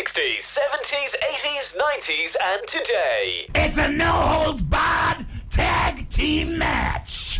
60s, 70s, 80s, 90s, and today. It's a no-holds-barred tag team match.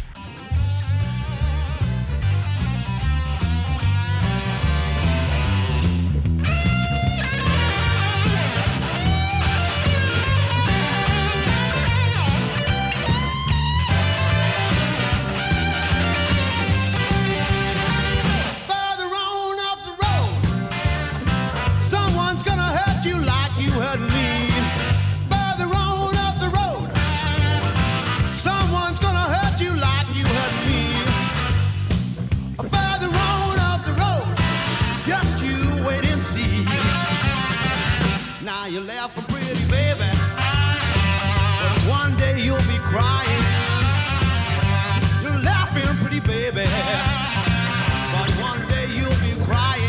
Now you're laughing pretty, baby, but one day you'll be crying. You're laughing pretty, baby, but one day you'll be crying.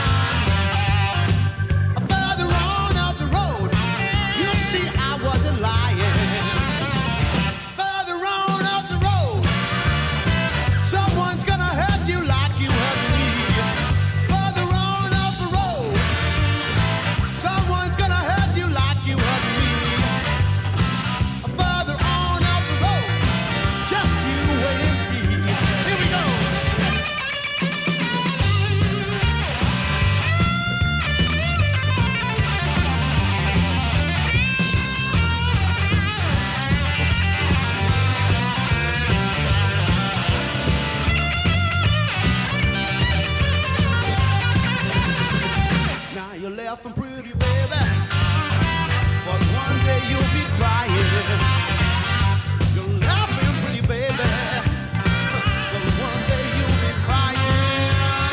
Further on up the road, you'll see I wasn't lying. Further on up the road, someone's gonna hurt you like you hurt me. Further on up the road, someone's gonna hurt you like you hurt me. Further on up the road, just you wait and see. Here we go. Now you're laughing pretty, baby, but one day you'll be crying. You're laughing pretty, baby, but one day you'll be crying.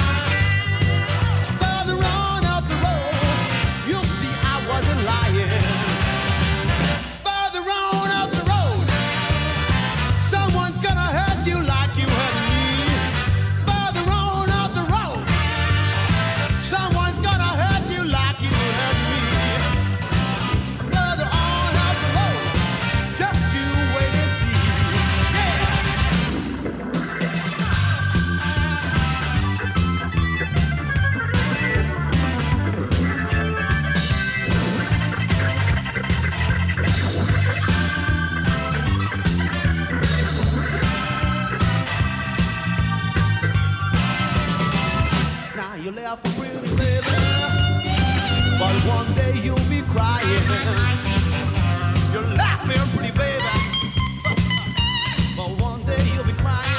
Further on up the road, you'll see I wasn't lying. Further on up the road, someone's gonna hurt you like you hurt me. Further on up the road, someone's gonna hurt you like you hurt me. Further on up the road, just you wait and see. Yeah. Now you're laughing pretty, baby, but one day you'll be crying. You're laughing pretty, baby, but one day you'll be crying.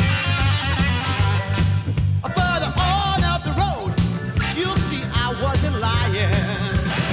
Further on up the road, you'll see I wasn't lying.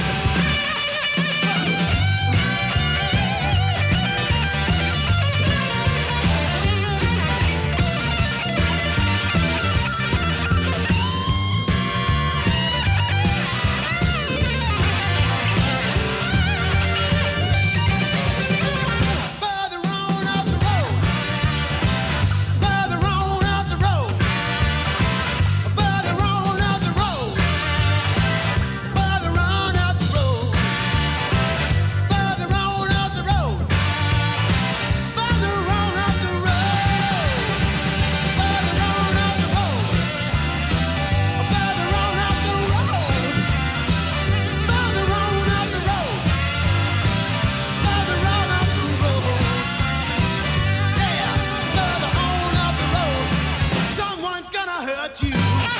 Further on up the road, further on up the road, further on up the road, further on up the road, further on up the road, further on up the road, further on up the road, further on up the road, further on up the road, further on up the road. Yeah, further on up the road, someone's gonna hurt you.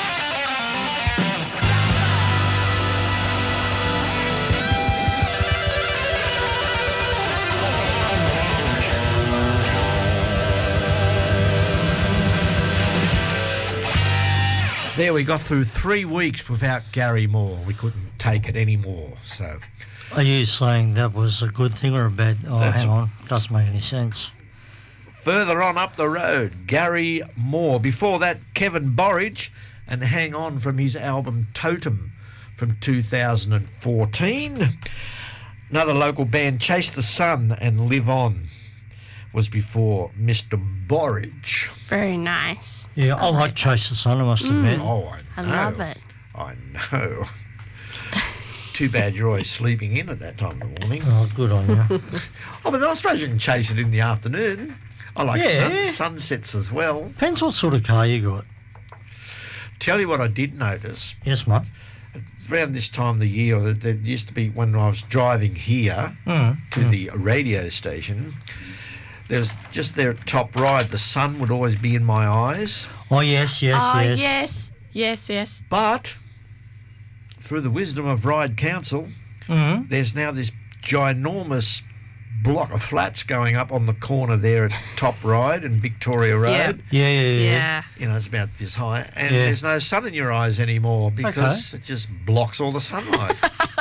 There, we got through 3 weeks without Gary Moore. We couldn't take it anymore, so... Are you saying that was a good thing or a bad? Oh, That's hang a- on. Doesn't make any sense. Further on up the road, Gary Moore. Before that, Kevin Borridge, and Hang On from his album Totem from 2014. Another local band, Chase the Sun and Live On, was before Mr. Borridge. Very nice. Yeah, I like Chase the Sun, I must admit. Oh, I I know. love it. I know. Too bad you're always sleeping in at that time of the morning. Oh, good on you. Oh, but I suppose you can chase it in the afternoon. I like Yeah. sunsets as well. Depends what sort of car you got. Tell you what I did notice. Yes, mate. around this time of the year, or there used to be when I was driving here to the radio station. There's just there at top right, the sun would always be in my eyes. Oh, yes. Yes. But through the wisdom of Ryde Council, there's now this ginormous block of flats going up on the corner there at Top Ryde and Victoria Road. Yeah. You know, it's about this high. And there's no sun in your eyes anymore because it just blocks all the sunlight.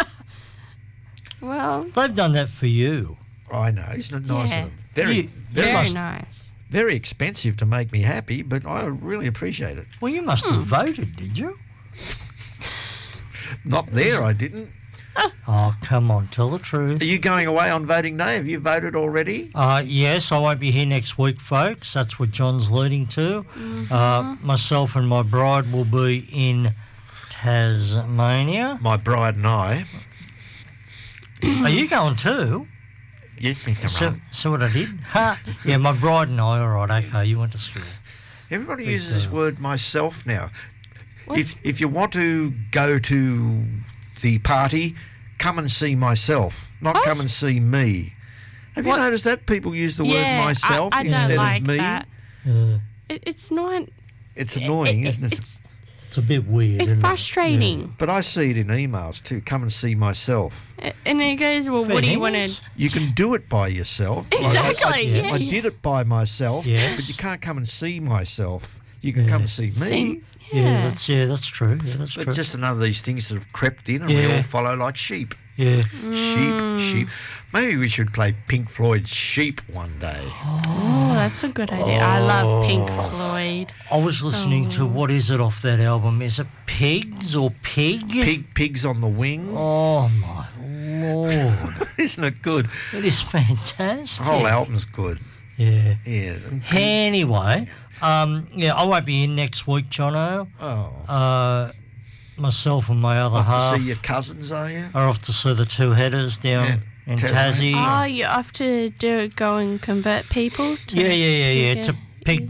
Well, They've done that for you. I know, isn't it nice of them? Very very nice. very expensive to make me happy, but I really appreciate it. Well, you must have voted, did you? Not there, I didn't. Oh, come on, tell the truth. Are you going away on voting day? Have you voted already? Yes, I won't be here next week, folks. That's what John's leading to. Myself and my bride will be in Tasmania. My bride and I. Are you going too? Yes, Mr. Ron. See what I did? Yeah, my bride and I. All right, okay, you went to school. Everybody uses this word myself now. If you want to go to the party, come and see myself, not come and see me. Have you noticed that? People use the word myself I instead don't like of me. that. It's not... It's annoying, isn't it? It's a bit weird. It's isn't frustrating. It? But I see it in emails too. Come and see myself. And it goes, well, what do you want to... You can do it by yourself. Exactly, I did it by myself, Yes. but you can't come and see myself. You can come and see me. Yeah, that's true. Yeah, that's But true. just another of these things that have crept in and we all follow like sheep. Yeah. Sheep. Maybe we should play Pink Floyd's Sheep one day. Oh, that's a good idea. I love Pink Floyd. I was listening to, what is it off that album? Is it Pigs or Pig? Pigs on the Wing. Oh, my Lord. Isn't it good? It is fantastic. The whole album's good. Yeah. Yeah. Anyway, I won't be in next week, Jono. Oh. Myself and my other Off half to see your cousins, are you? are off to see the two headers down in Tassie. Oh, you have to go and convert people to... Yeah. To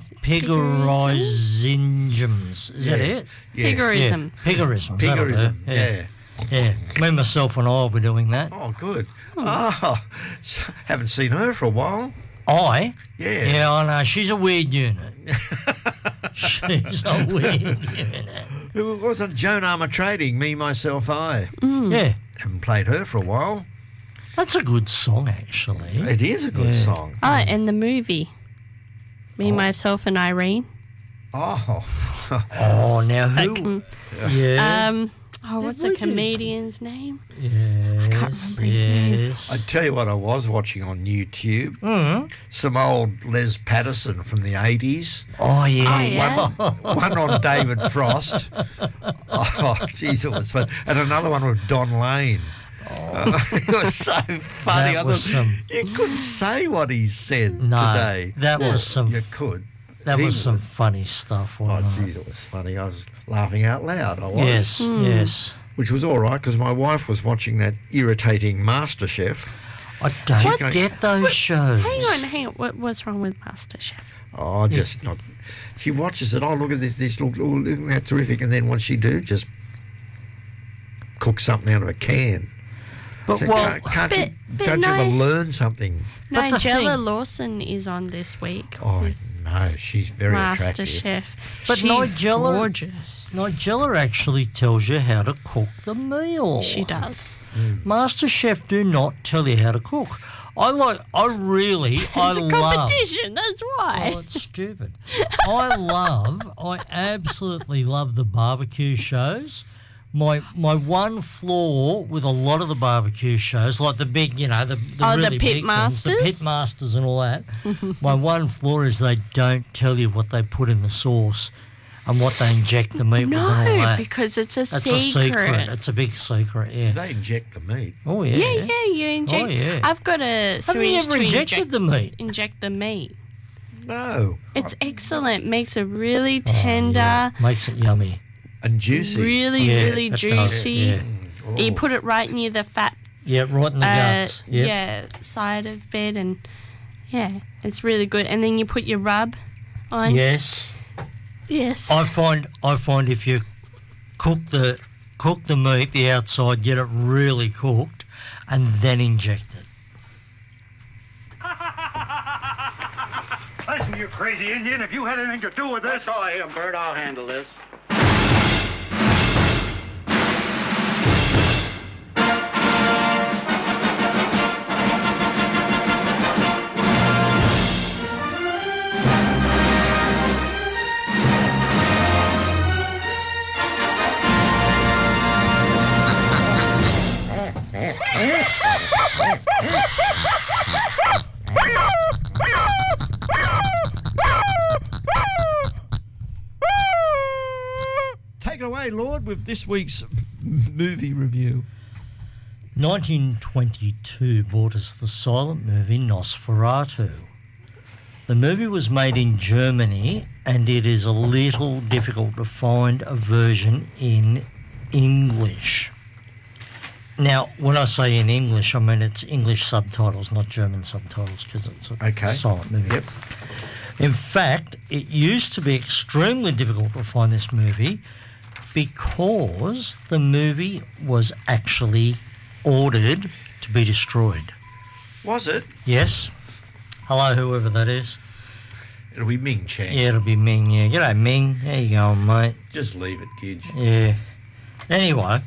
Piggerisms. Is that it? Yeah. Piggerism. Yeah. Piggerism. Piggerism, yeah. Yeah. Me, myself and I will be doing that. Oh, good. Oh, haven't seen her for a while. I? Yeah. Yeah, I know. She's a weird unit. She's a weird unit. Who wasn't Joan Armour Trading, Me, Myself, I? Yeah. Haven't played her for a while. That's a good song, actually. It is a good song. Oh, and the movie. Me, Myself, and Irene. Oh. Oh, now who? Yeah. What's the comedian's name? Yes. I can't remember his name. I tell you what I was watching on YouTube. Mm-hmm. Some old Les Patterson from the 80s. Oh, yeah. Yeah. One on David Frost. Oh, jeez, it was fun. And another one with Don Lane. It was so funny. That was You couldn't say what he said No, today. that was some... You could. That He was some would. funny stuff, Oh, wasn't it? jeez, it was funny. I was laughing out loud. I was. Yes, yes. Which was all right because my wife was watching that irritating MasterChef. I don't What? get those shows. Hang on. What's wrong with MasterChef? Oh, just not. She watches it. Oh, look at this. Look, isn't that terrific? And then what's she do? Just cook something out of a can. But, So well, can't you, but don't you no- ever learn something? But the Nigella thing- Lawson is on this week. Oh, with no, she's very attractive. MasterChef. But She's Nigella- gorgeous. Nigella actually tells you how to cook the meal. She does. MasterChef do not tell you how to cook. I It's a love... competition. That's why. Oh, it's stupid. I absolutely love the barbecue shows. My one flaw with a lot of the barbecue shows, like the big, the really Pit big Masters? things, the Pit Masters and all that, my one flaw is they don't tell you what they put in the sauce and what they inject the meat with and all No, that. because it's a That's secret. a secret. It's a big secret, yeah. They inject the meat. Oh, yeah. Yeah, you inject. Oh, yeah. I've got a Have you syringe ever to injected the meat? inject the meat. No. It's excellent. Makes it really tender, Makes it yummy. And juicy. really, Yeah, really it does, juicy. yeah. Oh. You put it right near the fat Yeah, right in the guts. Yep. side of bed, and it's really good. And then you put your rub on. Yes. Yes. I find if you cook the cook the meat, the outside, get it really cooked, and then inject it. Listen, you crazy Indian, if you had anything to do with this... That's all I am, Bert. I'll handle this. Take it away, Lord, with this week's movie review. 1922 brought us the silent movie Nosferatu. The movie was made in Germany, and it is a little difficult to find a version in English. Now, when I say in English, I mean it's English subtitles, not German subtitles, because it's a silent movie. Yep. In fact, it used to be extremely difficult to find this movie because the movie was actually ordered to be destroyed. Was it? Yes. Hello, whoever that is. It'll be Ming Chang. Yeah, it'll be Ming, yeah. G'day, Ming. There you go, mate. Just leave it, Gidge. Yeah. Anyway,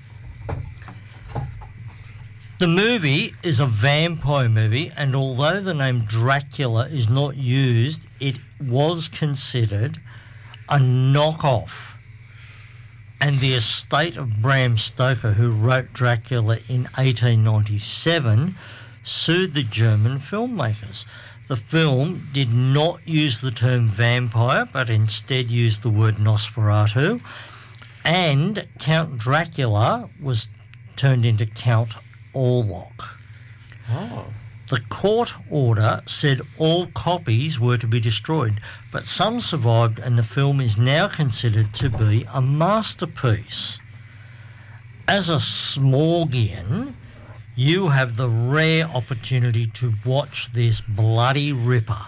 the movie is a vampire movie, and although the name Dracula is not used, it was considered a knockoff. And the estate of Bram Stoker, who wrote Dracula in 1897, sued the German filmmakers. The film did not use the term vampire, but instead used the word Nosferatu, and Count Dracula was turned into Count Orlok. Oh. The court order said all copies were to be destroyed, but some survived, and the film is now considered to be a masterpiece. As a Smorgian, you have the rare opportunity to watch this bloody ripper.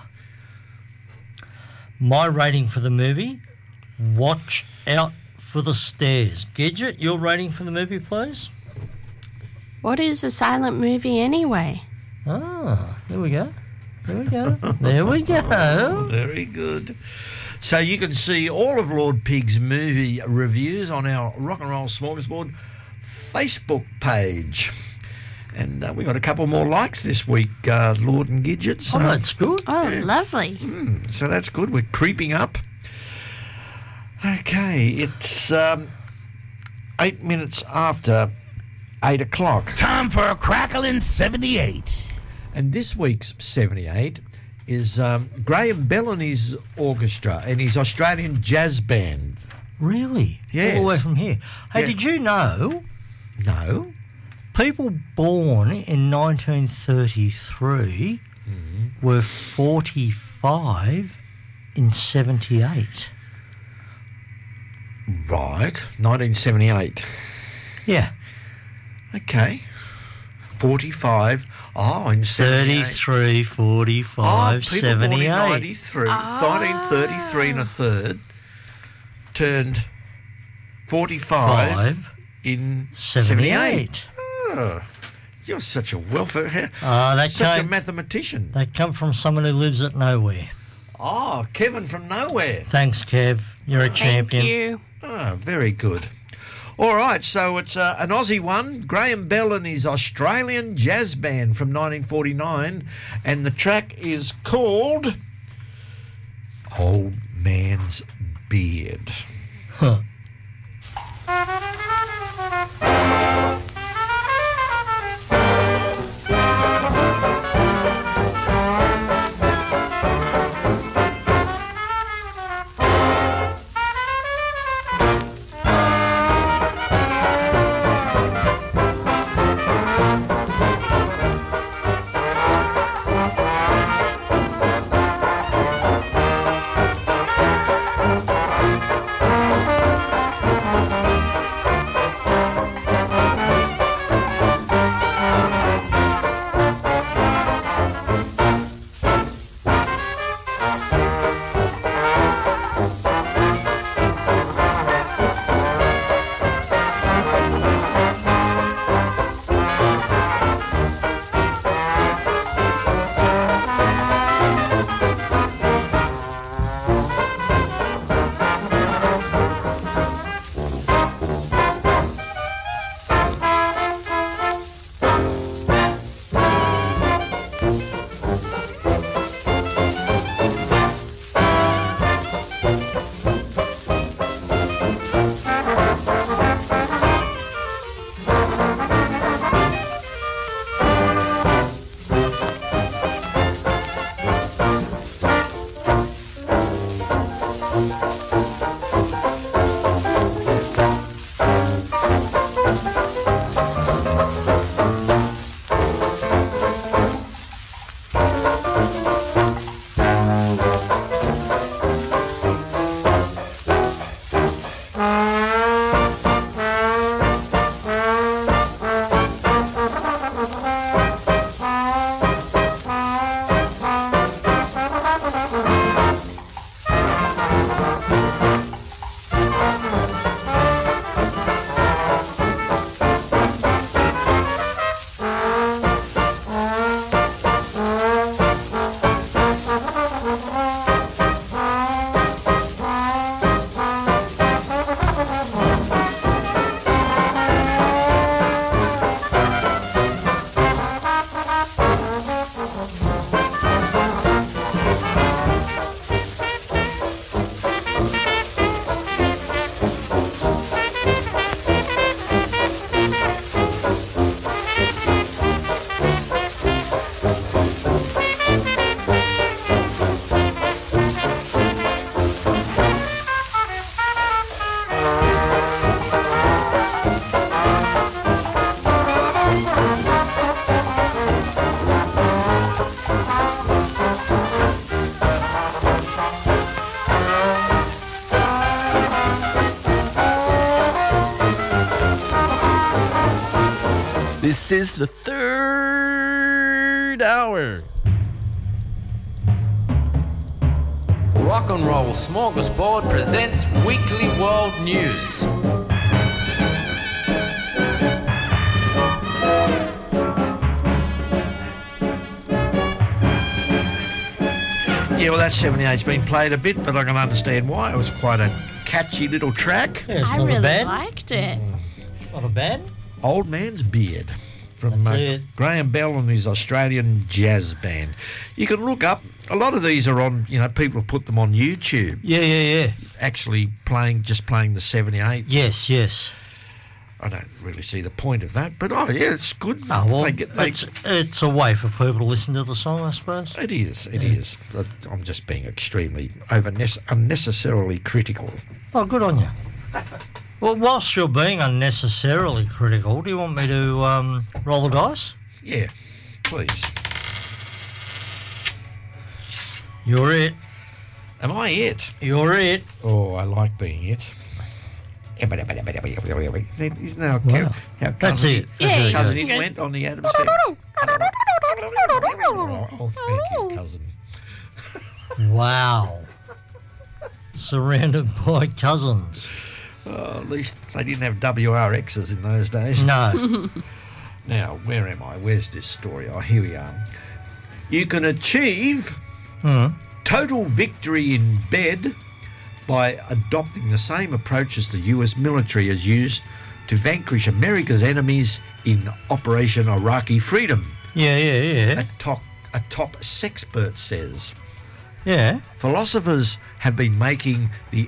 My rating for the movie, watch out for the stairs. Gidget, your rating for the movie, please? What is a silent movie anyway? Ah, there we go. There we go. There we go. Very good. So you can see all of Lord Pig's movie reviews on our Rock and Roll Smorgasbord Facebook page. And we got a couple more likes this week, Lord and Gidget. So, Oh, that's good. Oh, lovely. so that's good. We're creeping up. Okay, it's 8 minutes after 8 o'clock. Time for a crackling 78. And this week's 78 is Graham Bell and his orchestra and his Australian jazz band. Really? Yes. All the way from here. Hey, Yeah. did you know No? people born in 1933 were 45 in 78? Right, 1978. Yeah. Okay. 45. Oh, in 78. 33, 45, Oh, people born in 78. 93, 1933 and a third, turned 45 5, in 78. Oh, you're such a welfare... That such a came, mathematician. they come from someone who lives at nowhere. Oh, Kevin from nowhere. Thanks, Kev. You're a champion. Thank you. Oh, very good. All right, so it's an Aussie one, Graham Bell and his Australian jazz band from 1949, and the track is called Old Man's Beard. Huh. This is the third hour. Rock and Roll Smorgasbord presents Weekly World News. Yeah, well, that 78's been played a bit, but I can understand why. It was quite a catchy little track. Yeah, it's I not really a bad. liked it. Not a bad. Old Man's Beard from That's it. Graham Bell and his Australian jazz band. You can look up, a lot of these are on, people have put them on YouTube. Yeah. Actually just playing the 78. Yes. I don't really see the point of that, but it's good. Oh, well, They- it's a way for people to listen to the song, I suppose. It is. But I'm just being extremely unnecessarily critical. Oh, good on you. Well, whilst you're being unnecessarily critical, do you want me to roll the dice? Yeah, please. You're it. Am I it? You're it. Oh, I like being it. Isn't that Wow. how That's it. That's very Cousin good. It went on the Adams thing? Oh, thank you, cousin. Wow. Surrounded by cousins. Oh, at least they didn't have WRXs in those days. No. Now, where am I? Where's this story? Oh, here we are. You can achieve total victory in bed by adopting the same approach as the US military has used to vanquish America's enemies in Operation Iraqi Freedom. Yeah. A top sexpert says. Yeah. Philosophers have been making the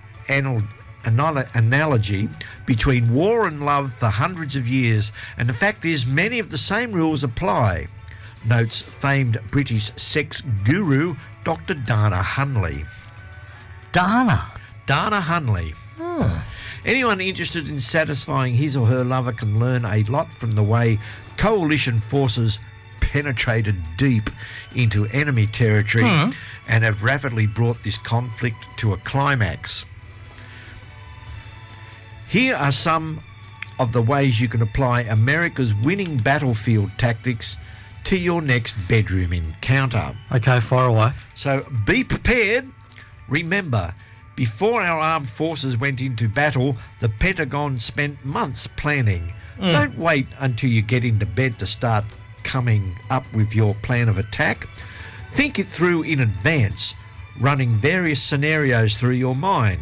analogy between war and love for hundreds of years, and the fact is many of the same rules apply, notes famed British sex guru Dr. Dana Hunley. Dana Hunley. Anyone interested in satisfying his or her lover can learn a lot from the way coalition forces penetrated deep into enemy territory and have rapidly brought this conflict to a climax. Here are some of the ways you can apply America's winning battlefield tactics to your next bedroom encounter. Okay, fire away. So be prepared. Remember, before our armed forces went into battle, the Pentagon spent months planning. Don't wait until you get into bed to start coming up with your plan of attack. Think it through in advance, running various scenarios through your mind.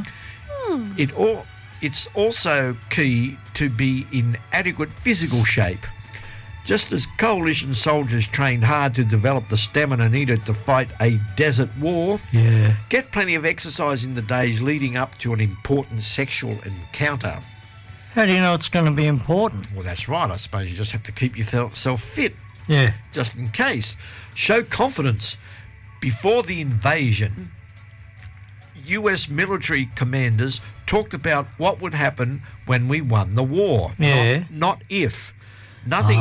It's also key to be in adequate physical shape. Just as coalition soldiers trained hard to develop the stamina needed to fight a desert war, get plenty of exercise in the days leading up to an important sexual encounter. How do you know it's going to be important? Well, that's right. I suppose you just have to keep yourself fit. Yeah. Just in case. Show confidence. Before the invasion, US military commanders talked about what would happen when we won the war. Yeah. Not if. Nothing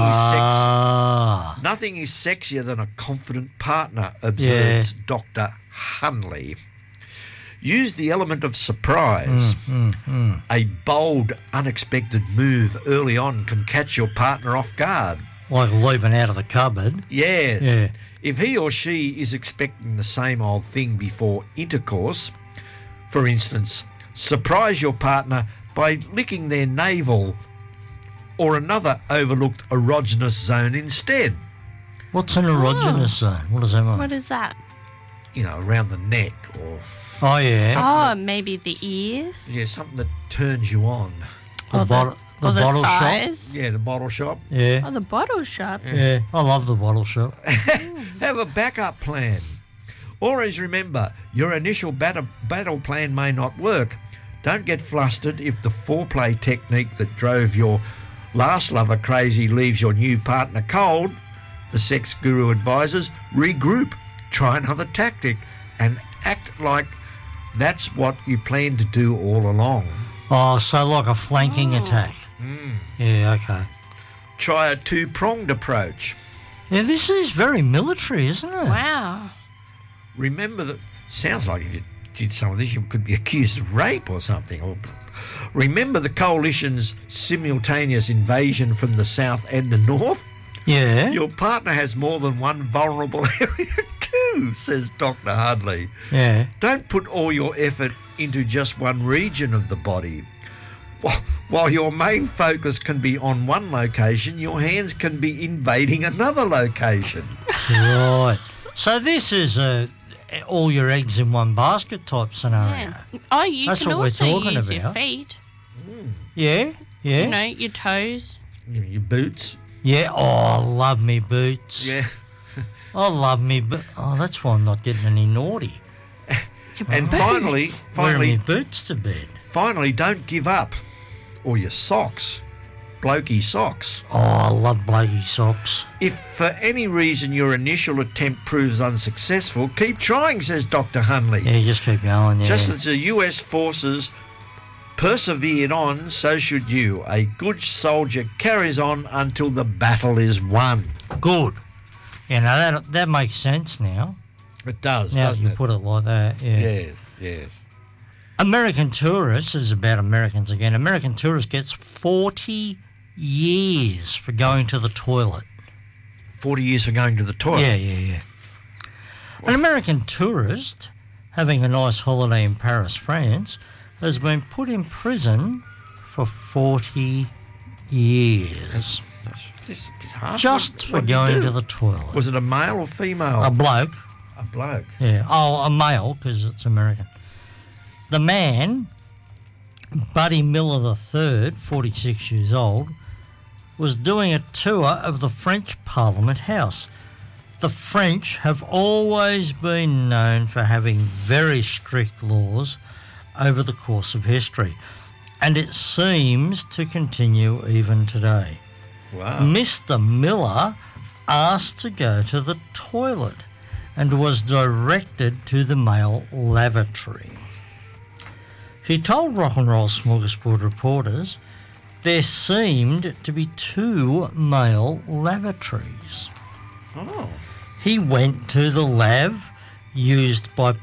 is sexier than a confident partner, observes Dr. Hunley. Use the element of surprise. A bold, unexpected move early on can catch your partner off guard. Like leaping out of the cupboard. Yes. Yeah. If he or she is expecting the same old thing before intercourse, for instance, surprise your partner by licking their navel or another overlooked erogenous zone instead. What's an erogenous zone? What does that mean? What is that? Around the neck or... Oh, yeah. Oh, maybe the ears? Yeah, something that turns you on. The bottle thighs? shop? Yeah, the bottle shop. Yeah. Oh, the bottle shop? Yeah, I love the bottle shop. Have a backup plan. Always remember, your initial battle plan may not work. Don't get flustered if the foreplay technique that drove your last lover crazy leaves your new partner cold. The sex guru advises, regroup, try another tactic, and act like that's what you planned to do all along. Oh, so like a flanking attack. Yeah, okay. Try a two-pronged approach. Yeah, this is very military, isn't it? Wow. Remember that, sounds like if you did some of this, you could be accused of rape or something, or Remember the coalition's simultaneous invasion from the south and the north? Yeah. Your partner has more than one vulnerable area too, says Dr. Hudley. Yeah. Don't put all your effort into just one region of the body. While your main focus can be on one location, your hands can be invading another location. Right. So this is a all your eggs in one basket type scenario. Yeah. Oh, you That's can what we're also talking use your about. feet. Yeah, yeah. You know, your toes. Your boots. Yeah, oh, I love me boots. Yeah. I love me oh, that's why I'm not getting any naughty. And Wearing finally, me boots to bed. finally, don't give up. Or your socks. Blokey socks. Oh, I love blokey socks. If for any reason your initial attempt proves unsuccessful, keep trying, says Dr. Hunley. Yeah, just keep going, yeah. Just as the US forces persevered on, so should you. A good soldier carries on until the battle is won. Good. Yeah, now that makes sense now. It does, Now doesn't you it? put it like that, yeah. Yes, yes. American tourists, this is about Americans again, American tourist gets 40 years for going to the toilet. 40 years for going to the toilet? Yeah. An American tourist having a nice holiday in Paris, France, has been put in prison for 40 years. That's just a bit harsh. Just for What did he going do? to the toilet. Was it a male or female? A bloke. A bloke. Yeah. Oh, a male, because it's American. The man, Buddy Miller III, 46 years old, was doing a tour of the French Parliament House. The French have always been known for having very strict laws over the course of history, and it seems to continue even today. Wow. Mr. Miller asked to go to the toilet and was directed to the male lavatory. He told Rock and Roll Smorgasbord reporters there seemed to be 2 male lavatories. Oh. He went to the lav used by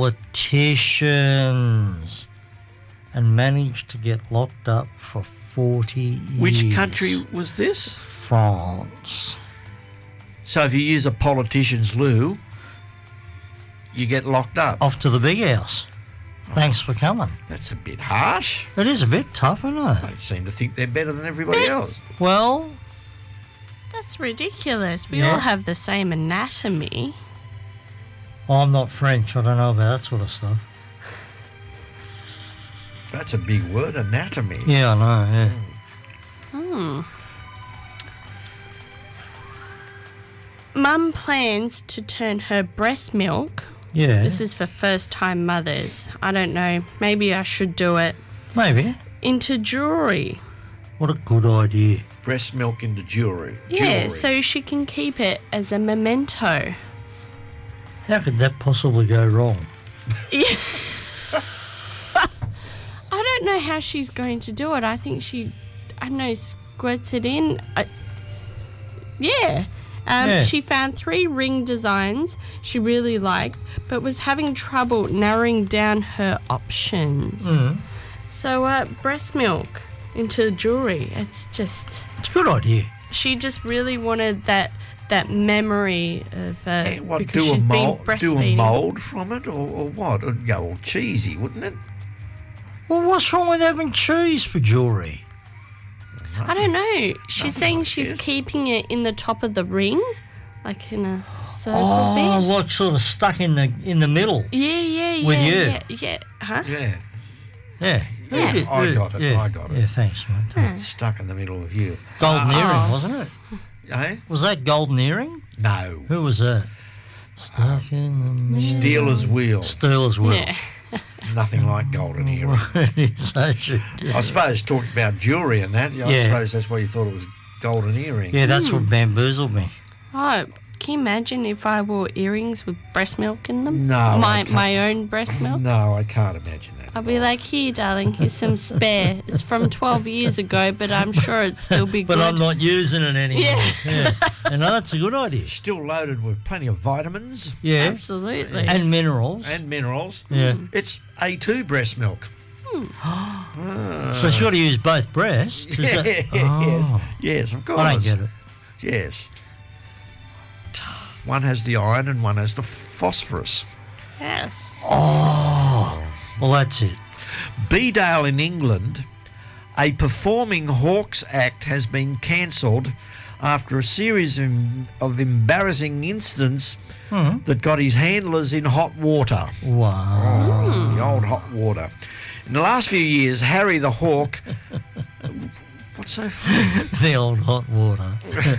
politicians and managed to get locked up for 40 years. Which country was this? France. So if you use a politician's loo, you get locked up. Off to the big house. Thanks for coming. That's a bit harsh. It is a bit tough, isn't it? They seem to think they're better than everybody else. Well, That's ridiculous. We Yeah. all have the same anatomy. I'm not French. I don't know about that sort of stuff. That's a big word, anatomy. Yeah, I know, yeah. Mum plans to turn her breast milk. Yeah, This is for first-time mothers. I don't know. Maybe I should do it. maybe. Into jewellery. What a good idea. Breast milk into jewellery. Yeah, so she can keep it as a memento. How could that possibly go wrong? Yeah. I don't know how she's going to do it. I think she, I don't know, squirts it in. Yeah. Yeah. She found 3 ring designs she really liked, but was having trouble narrowing down her options. So, breast milk into jewellery. It's just... It's a good idea. She just really wanted that memory of What, because do a she's been mold? Do a breastfeeding. mould from it, or what? It'd go all cheesy, wouldn't it? Well, what's wrong with having cheese for jewellery? I don't know. She's Nothing, saying I she's guess. keeping it in the top of the ring, like in a circle Oh, bit. like sort of stuck in the middle. Yeah. With you. Yeah. Huh? Yeah. Yeah. Yeah. I got it, Yeah. I got it. Yeah, thanks, mate. Stuck in the middle of you. Golden earring, Oh. wasn't it? Eh? Was that golden earring? No. Who was that? Stuck in the middle. Steelers wheel. Steelers wheel. Yeah. Nothing like golden earring. So she did. I suppose talking about jewellery and that, I Yeah. suppose that's why you thought it was golden earring. Yeah, that's what bamboozled me. Oh, can you imagine if I wore earrings with breast milk in them? No, I My can't. my own breast milk. No, I can't imagine that. I'll be like, here, darling, here's some spare. It's from 12 years ago, but I'm sure it'd still be But good. I'm not using it anymore. Yeah. You know, that's a good idea. Still loaded with plenty of vitamins Yeah. Absolutely. And minerals. and minerals. Yeah. It's A2 breast milk. So she's got to use both breasts. Is that- Yes, yes, of course. I don't get it. Yes. One has the iron and one has the phosphorus. Yes. Oh, well, that's it. Bedale in England, a performing hawks act has been cancelled after a series of embarrassing incidents that got his handlers in hot water. Wow. The old hot water. In the last few years, Harry the Hawk... What's so funny? The old hot water.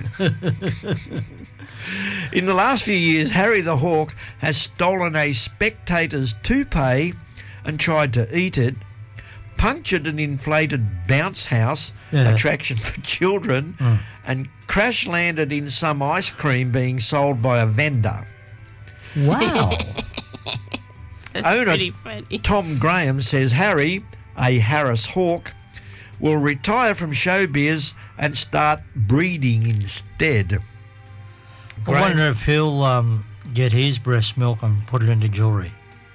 In the last few years, Harry the Hawk has stolen a spectator's toupee and tried to eat it, punctured an inflated bounce house attraction for children, and crash landed in some ice cream being sold by a vendor. Wow. That's Owner pretty funny. Tom Graham says Harry, a Harris Hawk, will retire from showbiz and start breeding instead. I wonder if he'll get his breast milk and put it into jewellery.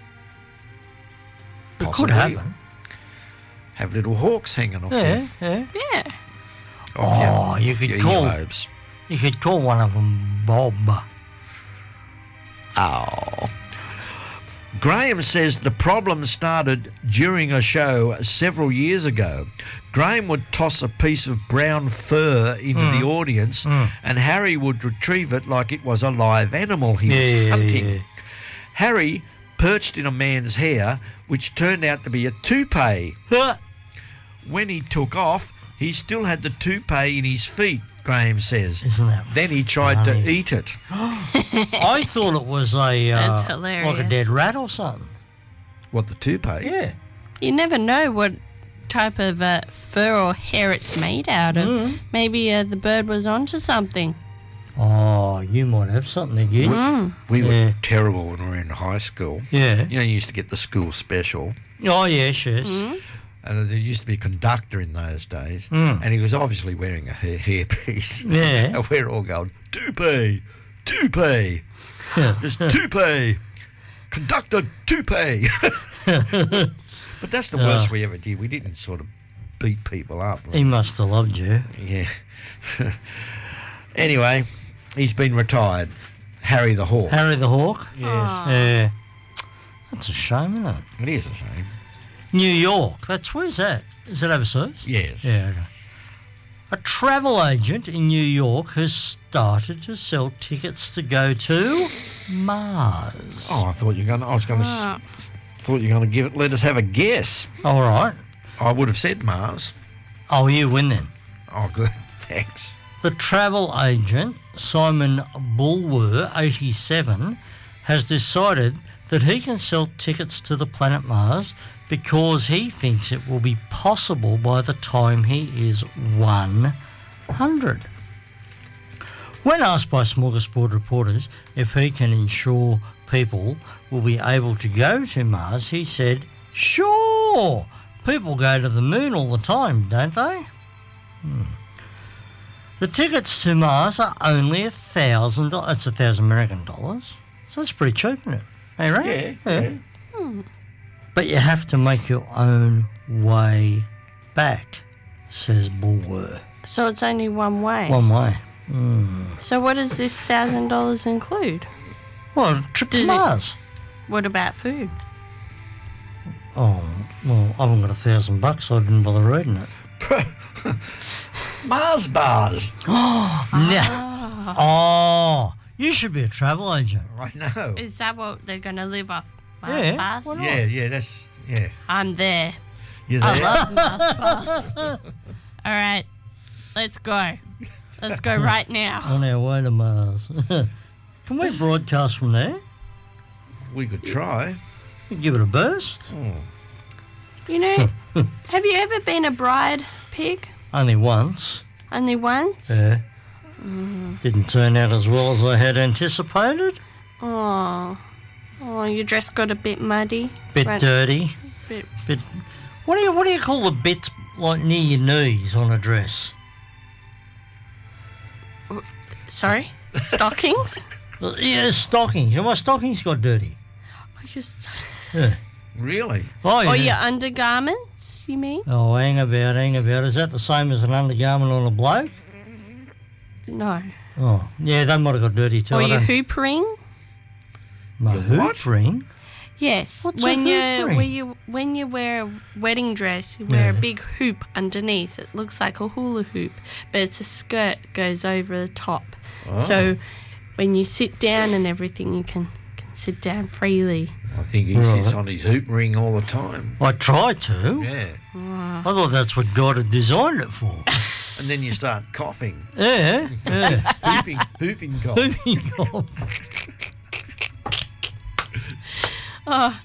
It could Possibly. happen. Have little hawks hanging off Yeah, there. yeah. Yeah. Oh, you could your call earlobes. you could call one of them Bob. Oh. Graham says the problem started during a show several years ago. Graham would toss a piece of brown fur into the audience and Harry would retrieve it like it was a live animal he was hunting. Yeah. Harry perched in a man's hair, which turned out to be a toupee. When he took off, he still had the toupee in his feet, Graham says. Isn't that Then he tried funny? to eat it. I thought it was a That's like a hilarious. dead rat or something. What, the toupee? Yeah. You never know what type of fur or hair it's made out of. Maybe the bird was onto something. Oh, you might have something there, Gid. We Yeah. were terrible when we were in high school. Yeah. You know, you used to get the school special. Oh, yes, yes. And there used to be a conductor in those days. And he was obviously wearing a hairpiece. Yeah. And we're all going, toupee, toupee, just toupee, conductor toupee. But that's the worst we ever did. We didn't sort of beat people up. He must have loved you. Yeah. Anyway, he's been retired. Harry the Hawk. Harry the Hawk? Yes. Yeah. That's a shame, isn't it? It is a shame. New York. Where's that? Is it overseas? Yes. Yeah, okay. A travel agent in New York has started to sell tickets to go to Mars. Oh, I thought you were going to. I was going to. Thought you were going to give it. Let us have a guess. All right. I would have said Mars. Oh, you win then. Oh, good. Thanks. The travel agent, Simon Bulwer, 87, has decided that he can sell tickets to the planet Mars because he thinks it will be possible by the time he is 100. When asked by Smorgasbord reporters if he can ensure people will be able to go to Mars, he said, "Sure, people go to the moon all the time, don't they?" The tickets to Mars are only $1,000. That's $1,000 American dollars. So that's pretty cheap, isn't it? Hey, right? Yeah. But you have to make your own way back, says Bulwer. So it's only one way. One way. So what does this $1,000 include? Well, a trip to Does it- Mars. What about food? Oh, well, I haven't got $1,000, so I didn't bother reading it. Mars bars. Oh, you should be a travel agent. I know. Is that what they're going to live off? Mars Yeah, bars? why not? Yeah, that's yeah. I'm there. You're I there. love Mars bars. All right, let's go. Let's go right now. On our way to Mars. Can we broadcast from there? We could try. Give it a burst. You know, have you ever been a bride pig? Only once. Only once? Yeah. Didn't turn out as well as I had anticipated. Oh, your dress got a bit muddy. Bit Right. dirty. Bit. Bit. What do you call the bits like near your knees on a dress? Sorry? Stockings? Yeah, stockings. And my stockings got dirty. I just. Yeah. Really? Oh, yeah. Or your undergarments, you mean? Oh, hang about. Is that the same as an undergarment on a bloke? No. Oh, yeah, they might have got dirty too. Or I your don't- hoop ring? My Your hoop what? ring? Yes. What's when a hoop ring? when you wear a wedding dress, you wear a Yeah. big hoop underneath. It looks like a hula hoop, but it's a skirt goes over the top. Oh. So when you sit down and everything, you can sit down freely. I think he sits on his hoop ring all the time. I try to. Yeah. I thought that's what God had designed it for. And then you start coughing. Yeah, yeah. Hooping cough. Hooping cough. Oh,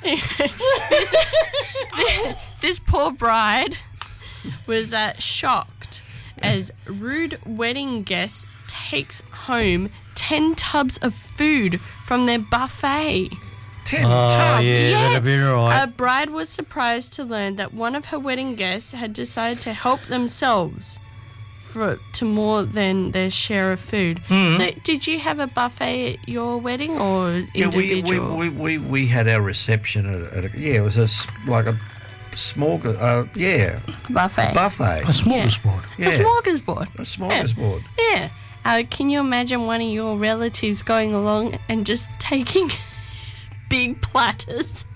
this poor bride was shocked as rude wedding guest takes home 10 tubs of food from their buffet. 10 Oh, tubs. yeah, that'd be right. A bride was surprised to learn that one of her wedding guests had decided to help themselves to more than their share of food. Mm-hmm. So, did you have a buffet at your wedding or Yeah, individual? we had our reception at a it was like a smorgasbord, buffet. buffet. A smorgasbord. Yeah, A smorgasbord. a smorgasbord. Yeah. Can you imagine one of your relatives going along and just taking big platters?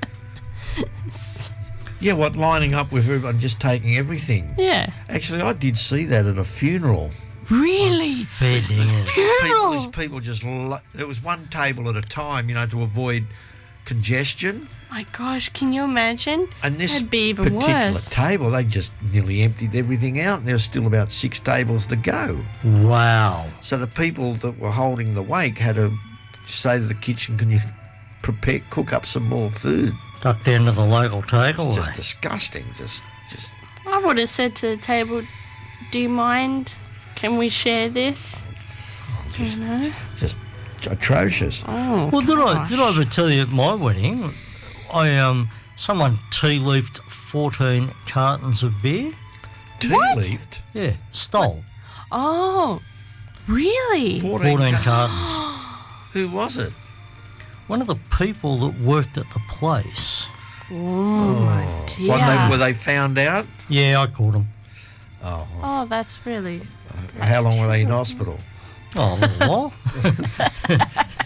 Yeah, lining up with everyone, just taking everything. Yeah. Actually, I did see that at a funeral. Really? Fair dingus. These people just, there was one table at a time, to avoid congestion. My gosh, can you imagine? And this That'd be even particular worse. table, they just nearly emptied everything out, and there was still about 6 tables to go. Wow. So the people that were holding the wake had to say to the kitchen, "Can you cook up some more food?" Duck down to the local It's takeaway. just disgusting. Just I would have said to the table, do you mind? Can we share this? just atrocious. Oh, Well, did I gosh. ever tell you at my wedding, someone tea leafed 14 cartons of beer? Tea leafed. Yeah, stole Oh, really? 14 cartons. Who was it? One of the people that worked at the place. Oh, my dear. Were they found out? Yeah, I caught him. Oh, that's really... How long were they in hospital? Oh, a little while.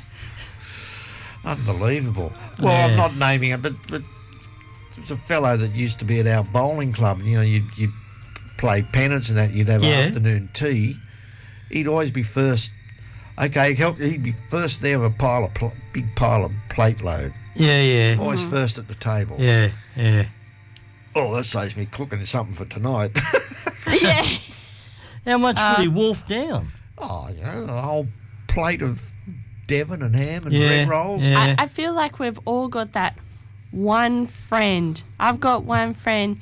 Unbelievable. Well, Yeah. I'm not naming it, but there's a fellow that used to be at our bowling club. You'd play pennants and that. You'd have Yeah. afternoon tea. He'd always be first. Okay, he'd be first there with a big pile of plate load. Yeah, yeah. Always first at the table. Yeah, yeah. Oh, that saves me cooking something for tonight. Yeah. How much would he wolf down? Oh, a whole plate of Devon and ham and Yeah, bread rolls. yeah. I feel like we've all got that one friend. I've got one friend.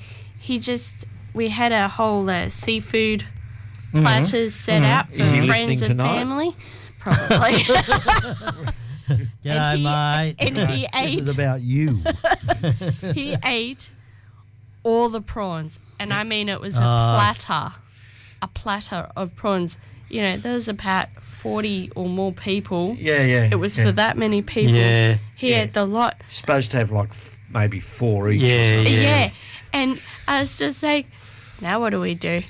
We had a whole seafood platters set out for Is he friends listening and tonight? family. Probably. G'day, mate. And he This is ate. about you. He ate all the prawns, and I mean it was a platter of prawns. There was about 40 or more people. Yeah, yeah. It was for that many people. Yeah. He ate the lot. Supposed to have like maybe 4 each. Yeah, or something. Yeah. And I was just like, now what do we do?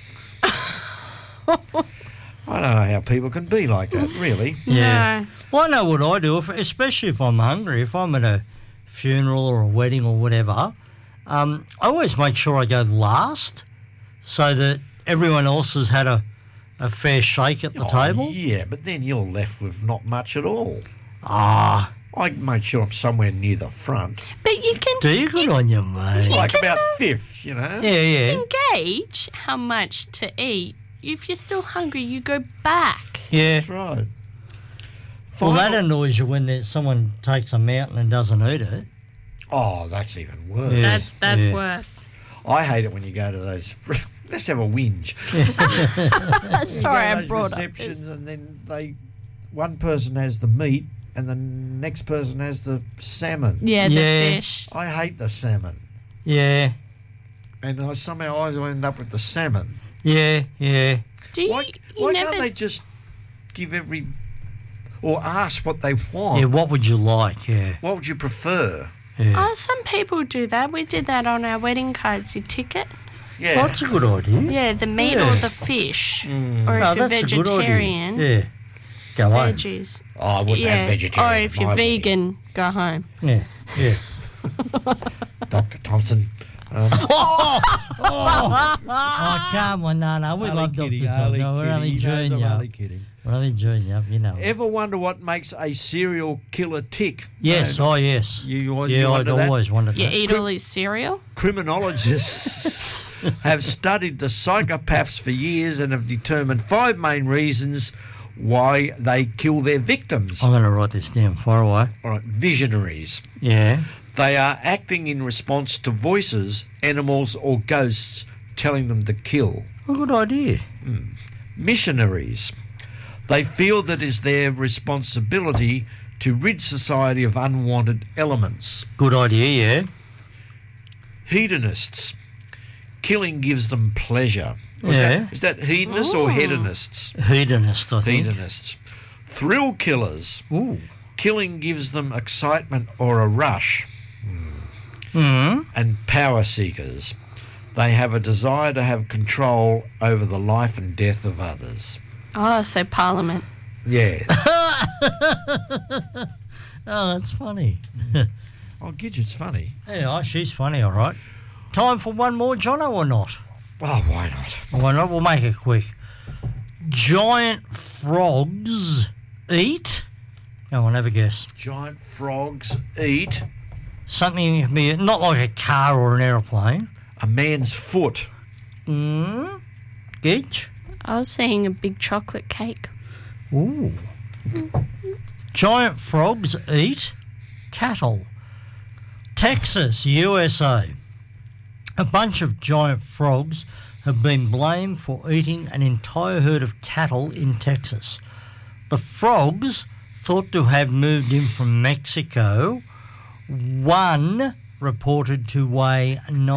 I don't know how people can be like that, really. Yeah. No. Well, I know what I do, especially if I'm hungry. If I'm at a funeral or a wedding or whatever, I always make sure I go last so that everyone else has had a fair shake at the table. Yeah, but then you're left with not much at all. Ah, I make sure I'm somewhere near the front. But you can do you? Good on you, mate. Like about fifth, Yeah, yeah. gauge how much to eat. If you're still hungry, you go back. Yeah. That's right. Well, that annoys you when someone takes a mountain and doesn't eat it. Oh, that's even worse. Yeah. That's Yeah. worse. I hate it when you go to those. Let's have a whinge. Sorry, I those brought up receptions, and then one person has the meat, and the next person has the salmon. Yeah, the Yeah. fish. I hate the salmon, Yeah, and I somehow always end up with the salmon. yeah, yeah. Do you? Why you never. can't they just give or ask what they want? Yeah, what would you like? Yeah. What would you prefer? Yeah. Oh, some people do that. We did that on our wedding cards. You tick it. Yeah. Well, that's a good idea. Yeah, the meat or the fish. Or No, if you're that's a good idea. vegetarian, Yeah. Go on. veggies. Oh, I wouldn't have vegetarian. Or if you're vegan, go home. Yeah. Yeah. Dr. Thompson. Oh, come on, no. We love Dr. Tom. No, we're only enjoying you. kidding. We're only enjoying you, you know. Ever wonder what makes a serial killer tick? Yes, No, yes. You Yeah, I'd wonder that? always wondered You that. eat all his cereal? Criminologists have studied the psychopaths for years and have determined 5 main reasons why they kill their victims. I'm going to write this down. Far away. All right, visionaries. Yeah. They are acting in response to voices, animals, or ghosts telling them to kill. A good idea. Missionaries. They feel that it is their responsibility to rid society of unwanted elements. Good idea, yeah. Hedonists. Killing gives them pleasure. Yeah. Is that hedonists or hedonists? Hedonist, I think. Hedonists. Thrill killers. Ooh. Killing gives them excitement or a rush. Mm. And power seekers. They have a desire to have control over the life and death of others. Oh, so Parliament. Yeah. Oh, that's funny. Oh, Gidget's funny. Yeah, she's funny, all right. Time for one more, Jono, or not? Oh, why not? Why not? We'll make it quick. Giant frogs eat. Go on, have a guess. Giant frogs eat Something can be not like a car or an aeroplane. a man's foot. Gidge? I was saying a big chocolate cake. Ooh. Giant frogs eat cattle. Texas, USA. A bunch of giant frogs have been blamed for eating an entire herd of cattle in Texas. The frogs, thought to have moved in from Mexico, one reported to weigh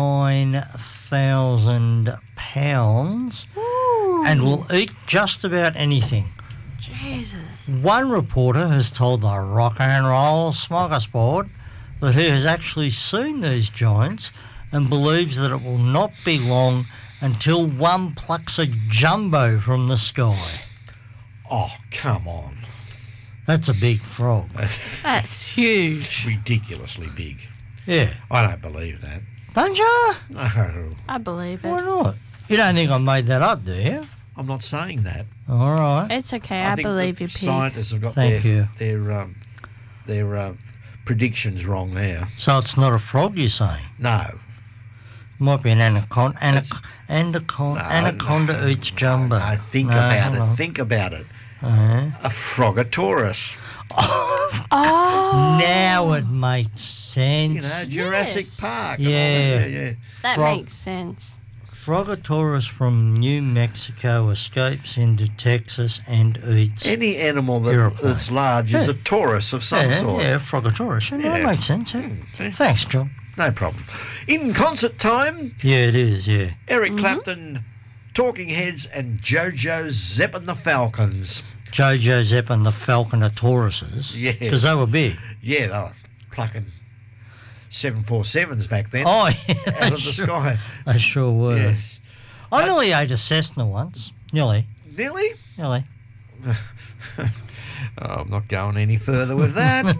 9,000 pounds and will eat just about anything. Jesus. One reporter has told the Rock and Roll Smorgasbord that he has actually seen these giants and believes that it will not be long until one plucks a jumbo from the sky. Oh, come on. That's a big frog. That's huge. Ridiculously big. Yeah. I don't believe that. Don't you? No, I believe Why it. not? You don't think I made that up, do you? I'm not saying that. All right. It's okay. I think believe the you, Pig. scientists have got Thank you. their predictions wrong there. So it's not a frog, you're saying? No. Might be an anaconda. No, Anaconda eats jumbo. No, think No, about hang it. on. Think about it. Uh-huh. A Frogotaurus. Oh. Now it makes sense. You know, Jurassic Yes. Park. and all Yeah. that, yeah. That Frog. makes sense. Frogotaurus from New Mexico escapes into Texas and eats. Any animal Aeroplane. that's large is a Taurus of some sort. Yeah, Frogotaurus. Yeah, that Yeah. makes sense. Yeah. See? Thanks, John. No problem. In concert time, Yeah, it is, yeah. Eric Clapton, Talking Heads, and JoJo Zepp and the Falcons. Jojo Zepp and the Falconatauruses. Yeah. Because they were big. Yeah, they were plucking 747s back then Oh, yeah. out of the sky. They sure were. Yes. I nearly ate a Cessna once. Nearly. Nearly? Nearly. Oh, I'm not going any further with that.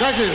Thank you.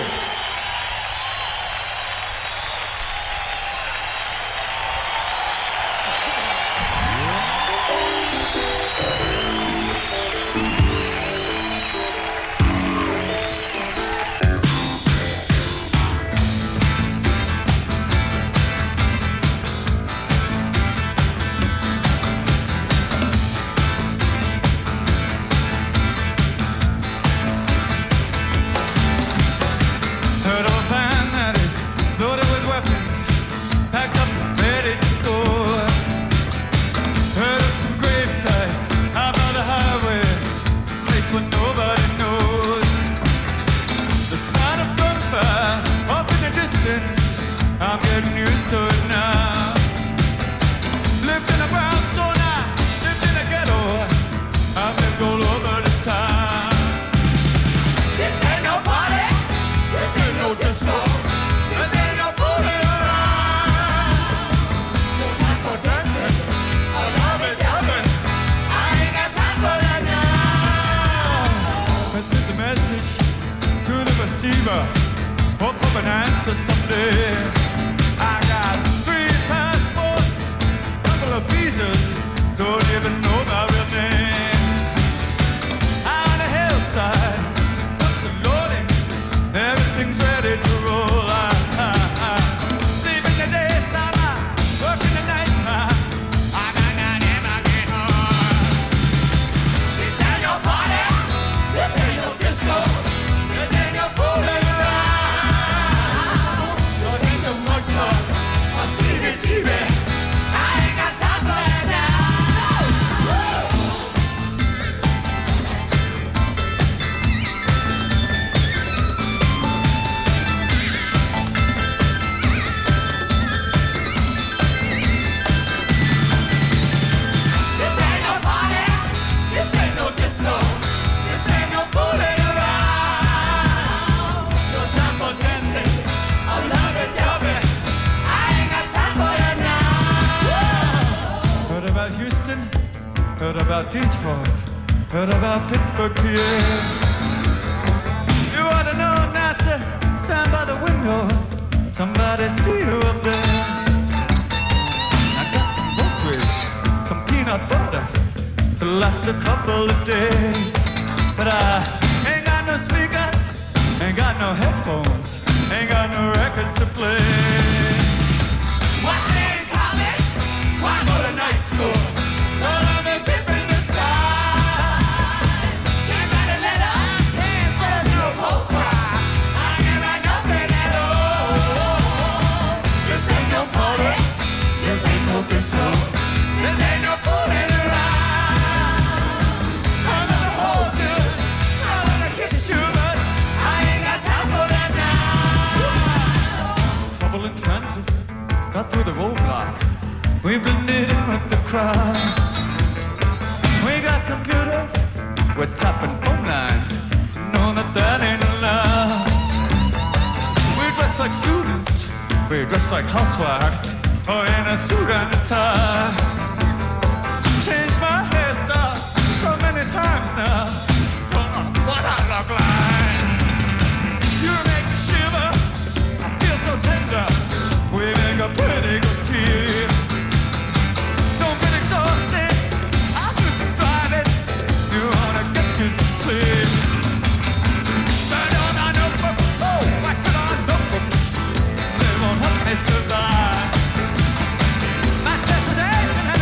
Heard of a van that is loaded with weapons, packed up and ready to go. Heard of some grave sites out by the highway, place where nobody knows. The sound of gunfire off in the distance, I'm getting used to it now. Lived in a brownstone, I lived in a ghetto, I've lived all over this town. This ain't no party, this ain't no disco, this ain't no fooling around. No time for dancing, or loving, I ain't got time for that now. Let's get the message to the receiver, hope of an answer someday. I got 3 passports, couple of visas, don't even know my real name. Out on the hillside, books are loading, everything's ready to roll. Sleep in the daytime, I work in the nighttime. I got not ever get home. This ain't no party, this ain't no disco, this ain't no fooling around. This ain't no mud club or CBGB. I ain't got time for that now. This ain't no party, this ain't no disco, this ain't no fooling around. No time for dancing, or lovey-dovey, I ain't got time for that now. Heard about Houston, heard about Detroit, heard about Pittsburgh, PA. You ought to know not to stand by the window, somebody see you up there. I got some groceries, some peanut butter to last a couple of days. But I ain't got no speakers, ain't got no headphones, ain't got no records to play. Why stay in college? Why go to night school? Don't let me dip in this time. Can't write a letter, can't send no postcard. I can't write nothing at all. This ain't no party, this ain't no disco, this ain't no fooling around. I wanna hold you, I wanna kiss you, but I ain't got time for that now. Trouble in transit, got through the roadblock. We've been knitting with the crowd. We got computers, we're tapping phone lines. Know that ain't allowed. We dress like students, we dress like housewives, or in a suit and a tie. Changed my hairstyle so many times now. Don't know what I look like. You make me shiver, I feel so tender. We make a pretty good team. Don't get exhausted, I'll do some driving. You wanna get you some sleep. Turn on my notebooks, oh, whack it on notebooks. They won't help me survive. My chest is aching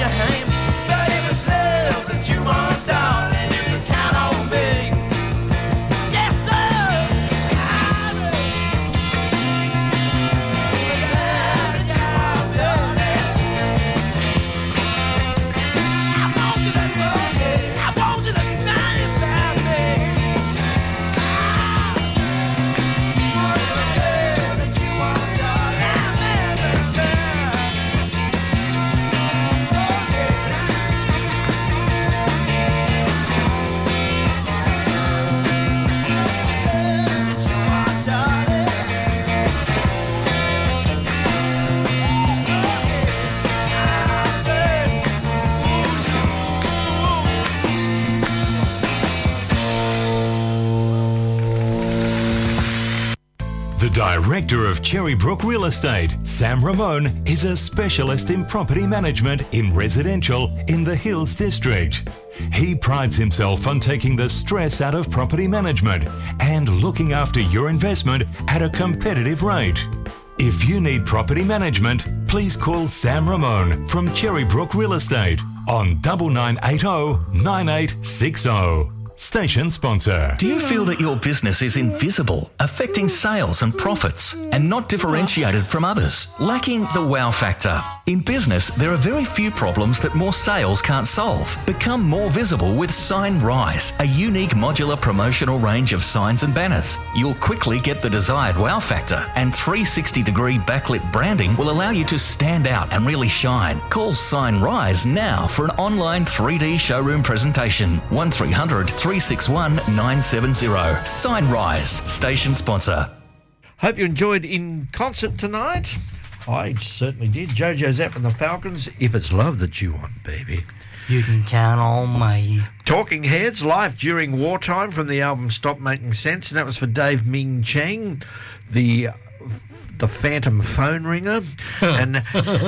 your hand. But if it's love that you want, darling, you can count on me. Yes, sir. If it's love that you want, darling, I want you to know me. I want you to think about me. What if it's love that you want, darling, I'll never turn. The director of Cherrybrook Real Estate, Sam Ramone, is a specialist in property management in residential in the Hills District. He prides himself on taking the stress out of property management and looking after your investment at a competitive rate. If you need property management, please call Sam Ramone from Cherrybrook Real Estate on 9980 9860. Station sponsor. Do you feel that your business is invisible, affecting sales and profits, and not differentiated from others? Lacking the wow factor? In business, there are very few problems that more sales can't solve. Become more visible with Sign Rise, a unique modular promotional range of signs and banners. You'll quickly get the desired wow factor, and 360-degree backlit branding will allow you to stand out and really shine. Call Sign Rise now for an online 3D showroom presentation. 1300 361 970. Sign Rise, station sponsor. Hope you enjoyed In Concert tonight. I certainly did. Jojo Zapp and the Falcons, If It's Love That You Want, Baby. You can count on me. Talking Heads, Life During Wartime from the album Stop Making Sense, and that was for Dave Ming Chang, the Phantom Phone Ringer, and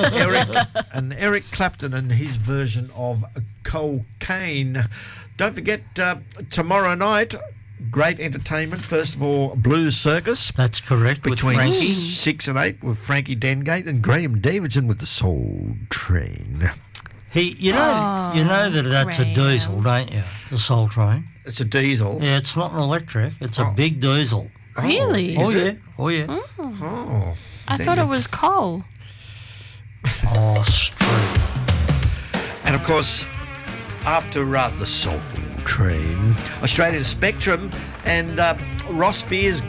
Eric Clapton and his version of Cocaine. Don't forget, tomorrow night, great entertainment. First of all, Blues Circus. That's correct. Between with Frankie. 6 and 8 with Frankie Dengate and Graham Davidson with the Soul Train. You know that that's a diesel, don't you? The Soul Train. It's a diesel. Yeah, it's not an electric. It's a big diesel. Really? Oh, yeah. It? Oh, yeah. Oh. I thought it was coal. Oh, straight. And, of course, after the Soul Train, Australian Spectrum and Ross Fear's